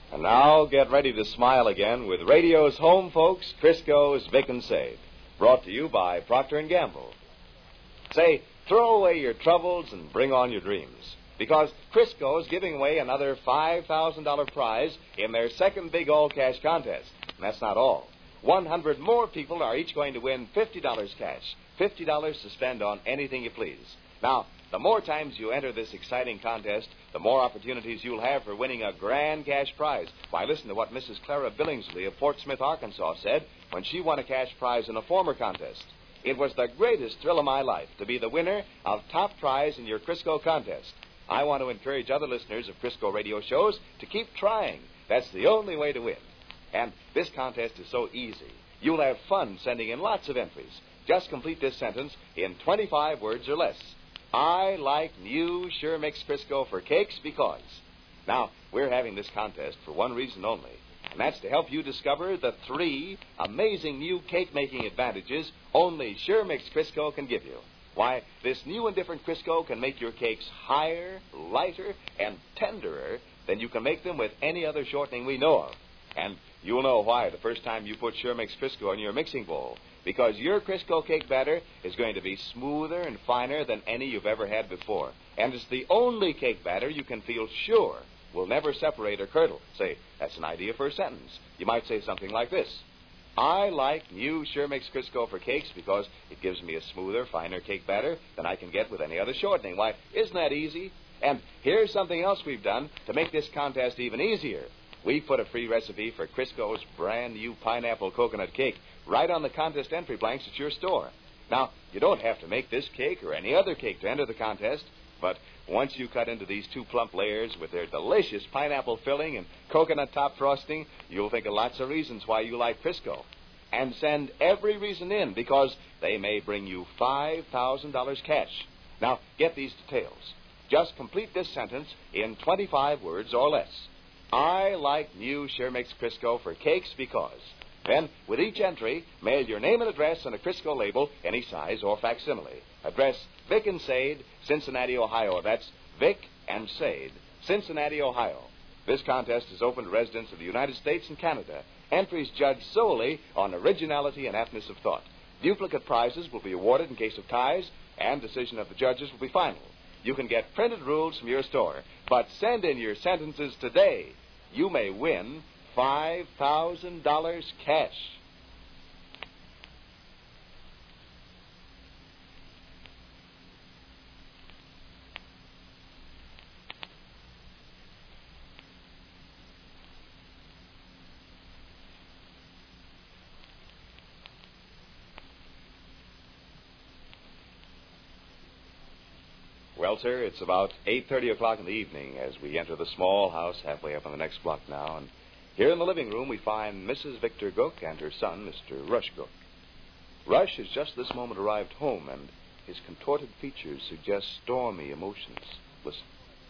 And now get ready to smile again with radio's home folks, Crisco's Vic and Sade. Brought to you by Procter & Gamble. Say, throw away your troubles and bring on your dreams. Because Crisco's giving away another $5,000 prize in their second big all-cash contest. And that's not all. 100 more people are each going to win $50 cash. $50 to spend on anything you please. Now, the more times you enter this exciting contest, the more opportunities you'll have for winning a grand cash prize. Why, listen to what Mrs. Clara Billingsley of Fort Smith, Arkansas said when she won a cash prize in a former contest. It was the greatest thrill of my life to be the winner of top prize in your Crisco contest. I want to encourage other listeners of Crisco radio shows to keep trying. That's the only way to win. And this contest is so easy. You'll have fun sending in lots of entries. Just complete this sentence in 25 words or less. I like new Sure Mix Crisco for cakes because. Now, we're having this contest for one reason only, and that's to help you discover the 3 amazing new cake-making advantages only Sure Mix Crisco can give you. Why, this new and different Crisco can make your cakes higher, lighter, and tenderer than you can make them with any other shortening we know of. And you'll know why the first time you put Sure Mix Crisco in your mixing bowl. Because your Crisco cake batter is going to be smoother and finer than any you've ever had before. And it's the only cake batter you can feel sure will never separate or curdle. Say, that's an idea for a sentence. You might say something like this. I like new Sure Mix Crisco for cakes because it gives me a smoother, finer cake batter than I can get with any other shortening. Why, isn't that easy? And here's something else we've done to make this contest even easier. We put a free recipe for Crisco's brand new pineapple coconut cake right on the contest entry blanks at your store. Now, you don't have to make this cake or any other cake to enter the contest, but once you cut into these 2 plump layers with their delicious pineapple filling and coconut top frosting, you'll think of lots of reasons why you like Crisco. And send every reason in because they may bring you $5,000 cash. Now, get these details. Just complete this sentence in 25 words or less. I like new Sure Mix Crisco for cakes because. Then, with each entry, mail your name and address on a Crisco label, any size or facsimile. Address Vic and Sade, Cincinnati, Ohio. That's Vic and Sade, Cincinnati, Ohio. This contest is open to residents of the United States and Canada. Entries judged solely on originality and aptness of thought. Duplicate prizes will be awarded in case of ties, and decision of the judges will be final. You can get printed rules from your store, but send in your sentences today. You may win $5,000 cash. Well, sir, it's about 8:30 o'clock in the evening as we enter the small house halfway up on the next block now. And here in the living room we find Mrs. Victor Gook and her son, Mr. Rush Gook. Rush has just this moment arrived home, and his contorted features suggest stormy emotions. Listen.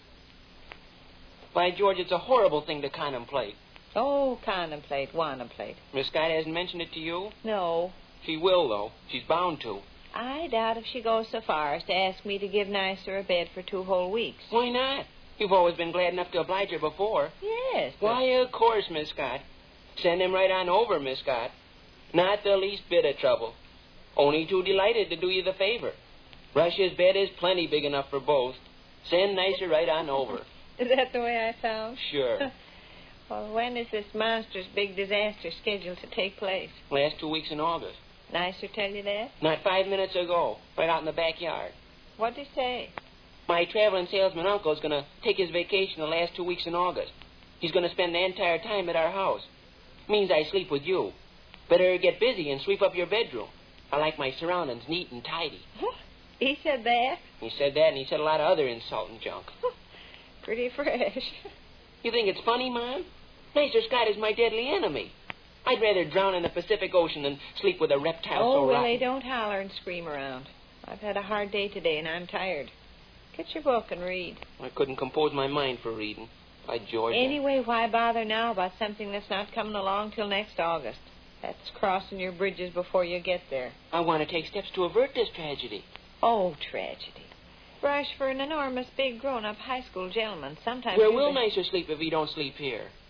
By George, it's a horrible thing to contemplate. Oh, contemplate, wannaplate. Miss Scott hasn't mentioned it to you? No. She will, though. She's bound to. I doubt if she goes so far as to ask me to give Nicer a bed for 2 whole weeks. Why not? You've always been glad enough to oblige her before. Yes. Why, of course, Miss Scott. Send him right on over, Miss Scott. Not the least bit of trouble. Only too delighted to do you the favor. Rush's bed is plenty big enough for both. Send Nicer right on over. Is that the way I sound? Sure. Well, when is this monstrous big disaster scheduled to take place? Last 2 weeks in August. Nicer tell you that? Not 5 minutes ago, right out in the backyard. What'd he say? My traveling salesman uncle's going to take his vacation the last 2 weeks in August. He's going to spend the entire time at our house. Means I sleep with you. Better get busy and sweep up your bedroom. I like my surroundings neat and tidy. He said that? He said that, and he said a lot of other insulting junk. Pretty fresh. You think it's funny, Mom? Nicer Scott is my deadly enemy. I'd rather drown in the Pacific Ocean than sleep with a reptile so rotten. Oh, Willie, don't holler and scream around. I've had a hard day today, and I'm tired. Get your book and read. I couldn't compose my mind for reading. By George. Anyway, why bother now about something that's not coming along till next August? That's crossing your bridges before you get there. I want to take steps to avert this tragedy. Oh, tragedy. Rush, for an enormous, big, grown-up high school gentleman, sometimes... Where will Nicer sleep if he don't sleep here?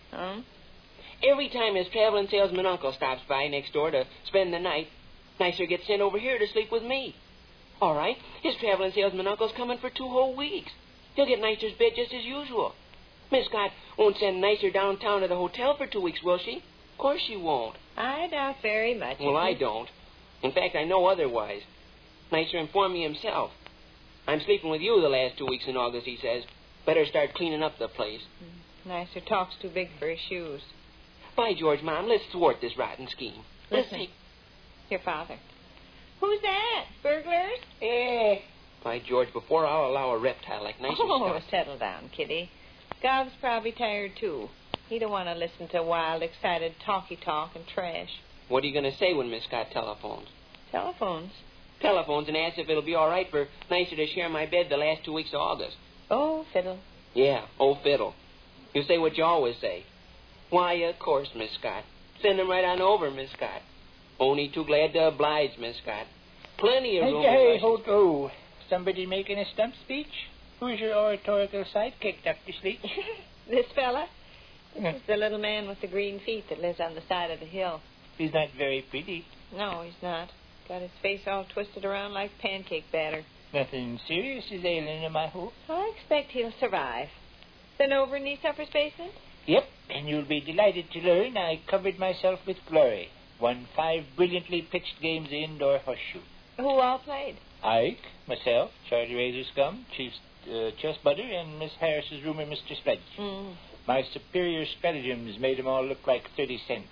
Every time his traveling salesman uncle stops by next door to spend the night, Nicer gets sent over here to sleep with me. All right, his traveling salesman uncle's coming for 2 whole weeks. He'll get Nicer's bed just as usual. Miss Scott won't send Nicer downtown to the hotel for 2 weeks, will she? Of course she won't. I doubt very much. Well, I don't. In fact, I know otherwise. Nicer informed me himself. I'm sleeping with you the last 2 weeks in August, he says. Better start cleaning up the place. Nicer talks too big for his shoes. By George, Mom, let's thwart this rotten scheme. Listen. Your father. Who's that? Burglars? By George, before I'll allow a reptile like Nicer Scott. Settle down, Kitty. Gov's probably tired, too. He don't want to listen to wild, excited talky talk and trash. What are you going to say when Miss Scott telephones? Telephones? Telephones and asks if it'll be all right for Nicer to share my bed the last 2 weeks of August. Oh, fiddle. Yeah, fiddle. You say what you always say. Why, of course, Miss Scott. Send him right on over, Miss Scott. Only too glad to oblige, Miss Scott. Plenty of room. Hey, ho, somebody making a stump speech? Who's your oratorical sidekick, Dr. Sleet? This fella? This is the little man with the green feet that lives on the side of the hill. He's not very pretty. No, he's not. Got his face all twisted around like pancake batter. Nothing serious is ailing him, I hope. I expect he'll survive. Then over in East Upper's basement? Yep, and you'll be delighted to learn I covered myself with glory. Won 5 brilliantly pitched games of indoor horseshoe. Who all played? Ike, myself, Charlie Razorscum, Chief Chess Butter, and Miss Harris's roomer, Mr. Sledge. My superior stratagems made them all look like 30 cents.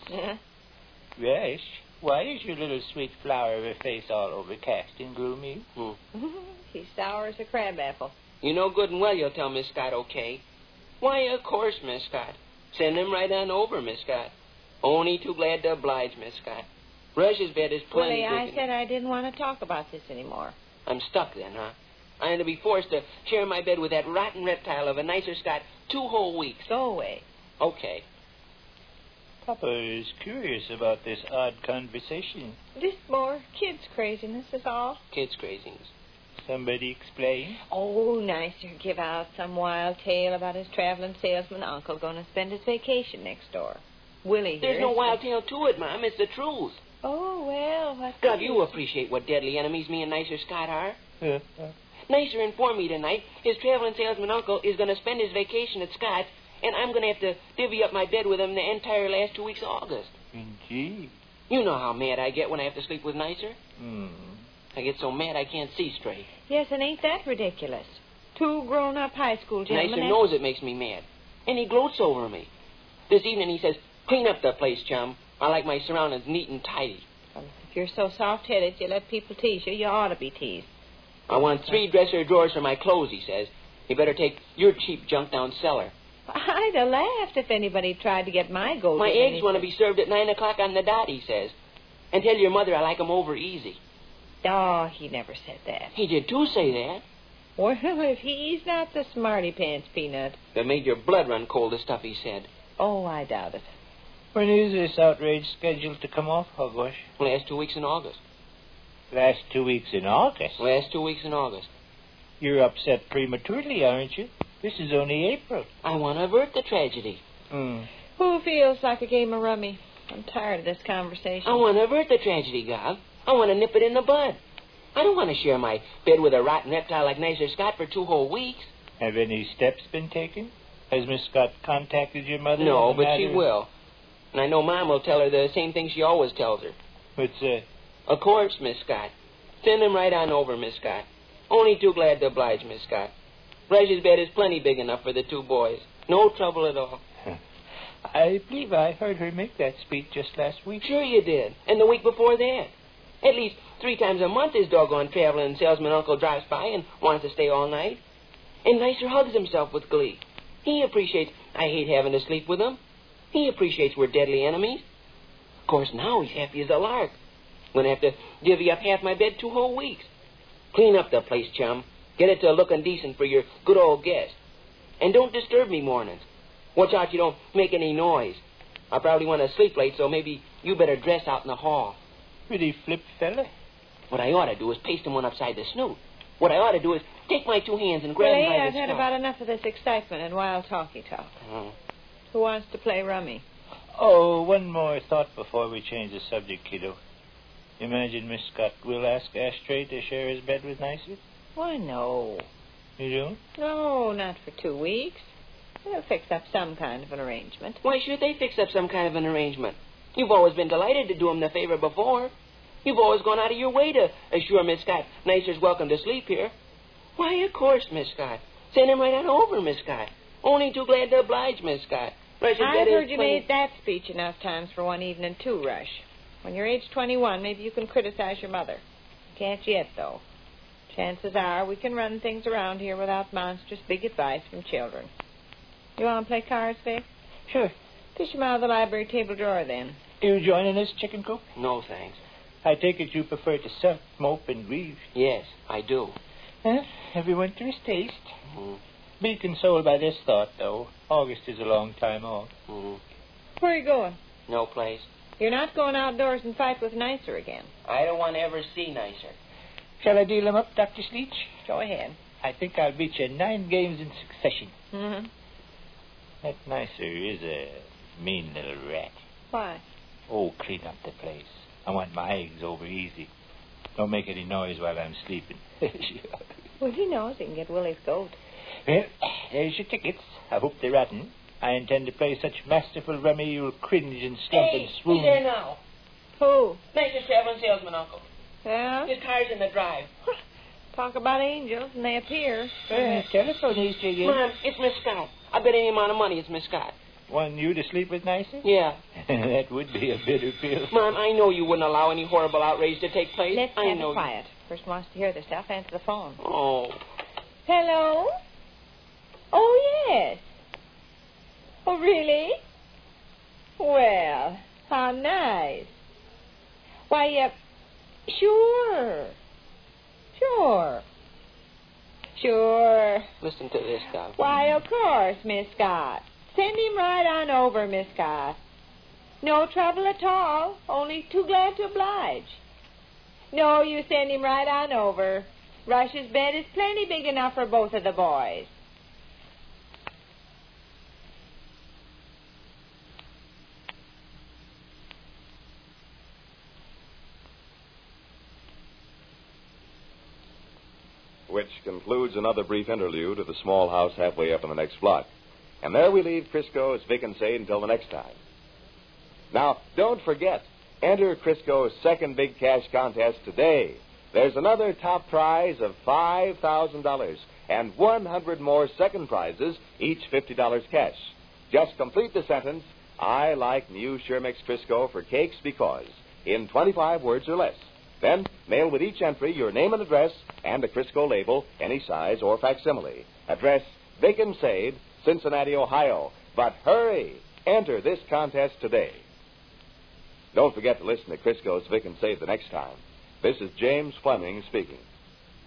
Yes. Why is your little sweet flower of a face all overcast and gloomy? He's sour as a crabapple. You know good and well you'll tell Miss Scott okay. Why, of course, Miss Scott. Send him right on over, Miss Scott. Only too glad to oblige, Miss Scott. Rush's bed is plenty Willie, big. I said I didn't want to talk about this anymore. I'm stuck then, huh? I'm going to be forced to share my bed with that rotten reptile of a Nicer Scott 2 whole weeks. Go away. Okay. Papa is curious about this odd conversation. Just more kids' craziness is all. Kids' craziness. Somebody explain? Oh, Nicer give out some wild tale about his traveling salesman uncle going to spend his vacation next door. Willie here. There's no wild tale to it, Mom. It's the truth. Oh, well, what... God, you appreciate what deadly enemies me and Nicer Scott are. Nicer informed me tonight his traveling salesman uncle is going to spend his vacation at Scott's, and I'm going to have to divvy up my bed with him the entire last 2 weeks of August. Indeed. You know how mad I get when I have to sleep with Nicer. I get so mad I can't see straight. Yes, and ain't that ridiculous? 2 grown-up high school gentlemen... Nicer knows it makes me mad, and he gloats over me. This evening he says, clean up the place, chum. I like my surroundings neat and tidy. Well, if you're so soft-headed you let people tease you, you ought to be teased. I want 3 dresser drawers for my clothes, he says. You better take your cheap junk down cellar. I'd have laughed if anybody tried to get my gold. My eggs want to be served at 9 o'clock on the dot, he says. And tell your mother I like 'em over easy. Oh, he never said that. He did too say that. Well, if he's not the smarty-pants peanut. That made your blood run cold, the stuff he said. Oh, I doubt it. When is this outrage scheduled to come off, Hogwash? Last 2 weeks in August. Last 2 weeks in August? Last 2 weeks in August. You're upset prematurely, aren't you? This is only April. I want to avert the tragedy. Who feels like a game of rummy? I'm tired of this conversation. I want to avert the tragedy, Gov. I want to nip it in the bud. I don't want to share my bed with a rotten reptile like Nicer Scott for 2 whole weeks. Have any steps been taken? Has Miss Scott contacted your mother? No, but she will. And I know Mom will tell her the same thing she always tells her. What's that? Of course, Miss Scott. Send him right on over, Miss Scott. Only too glad to oblige, Miss Scott. Reggie's bed is plenty big enough for the 2 boys. No trouble at all. I believe I heard her make that speech just last week. Sure you did. And the week before that. At least 3 times a month his doggone traveling salesman uncle drives by and wants to stay all night. And Nicer hugs himself with glee. He appreciates I hate having to sleep with him. He appreciates we're deadly enemies. Of course, now he's happy as a lark. I'm going to have to divvy up half my bed 2 whole weeks. Clean up the place, chum. Get it to looking decent for your good old guest. And don't disturb me mornings. Watch out you don't make any noise. I probably want to sleep late, so maybe you better dress out in the hall. Pretty flip fella. What I ought to do is paste him one upside the snoot. What I ought to do is take my 2 hands and grab him by the I've had scalp. about enough of this excitement and wild talky talk. Who wants to play rummy? Oh, one more thought before we change the subject, kiddo. Imagine Miss Scott will ask Ashtray to share his bed with Nicer? Why, no. You don't? No, not for 2 weeks. They'll fix up some kind of an arrangement. Why should they fix up some kind of an arrangement? You've always been delighted to do him the favor before. You've always gone out of your way to assure Miss Scott Nicer's welcome to sleep here. Why, of course, Miss Scott. Send him right on over, Miss Scott. Only too glad to oblige, Miss Scott. I've heard you made that speech enough times for one evening, too, Rush. When you're age 21, maybe you can criticize your mother. Can't yet, though. Chances are we can run things around here without monstrous big advice from children. You want to play cards, Vic? Sure. Fish them out of the library table drawer, then. You joining us, chicken coop? No, thanks. I take it you prefer to suck, mope, and grieve. Yes, I do. Everyone to his taste. Mm-hmm. Be consoled by this thought, though. August is a long time off. Mm-hmm. Where are you going? No place. You're not going outdoors and fight with Nicer again. I don't want to ever see Nicer. Shall I deal him up, Dr. Sleech? Go ahead. I think I'll beat you 9 games in succession. Mm-hmm. That Nicer is a mean little rat. Why? Oh, clean up the place. I want my eggs over easy. Don't make any noise while I'm sleeping. Well, he knows he can get Willie's goat. Well, there's your tickets. I hope they're rotten. I intend to play such masterful rummy you'll cringe and slump and swoon. He's there now. Who? Nicer's traveling salesman, Uncle. Yeah? His car's in the drive. Talk about angels, and they appear. Telephone is to you. Mom, it's Miss Scott. I bet any amount of money it's Miss Scott. Want you to sleep with Nicer? Yeah. That would be a bitter pill. Mom, I know you wouldn't allow any horrible outrage to take place. Let's I have know it quiet. Person wants to hear the stuff, answer the phone. Oh. Hello? Oh, yes. Oh, really? Well, how nice. Why, sure. Sure. Listen to this, Doc. Why, of course, Miss Scott. Send him right on over, Miss Scott. No trouble at all. Only too glad to oblige. No, you send him right on over. Rush's bed is plenty big enough for both of the boys. Which concludes another brief interlude of the small house halfway up in the next block. And there we leave Crisco as Vic and Sade until the next time. Now, don't forget, enter Crisco's second big cash contest today. There's another top prize of $5,000 and 100 more second prizes, each $50 cash. Just complete the sentence, I like new Shermix Crisco for cakes because, in 25 words or less. Then, mail with each entry your name and address and a Crisco label, any size or facsimile. Address Vic and Sade, Cincinnati, Ohio. But hurry! Enter this contest today. Don't forget to listen to Crisco's Vic and Sade the next time. This is James Fleming speaking.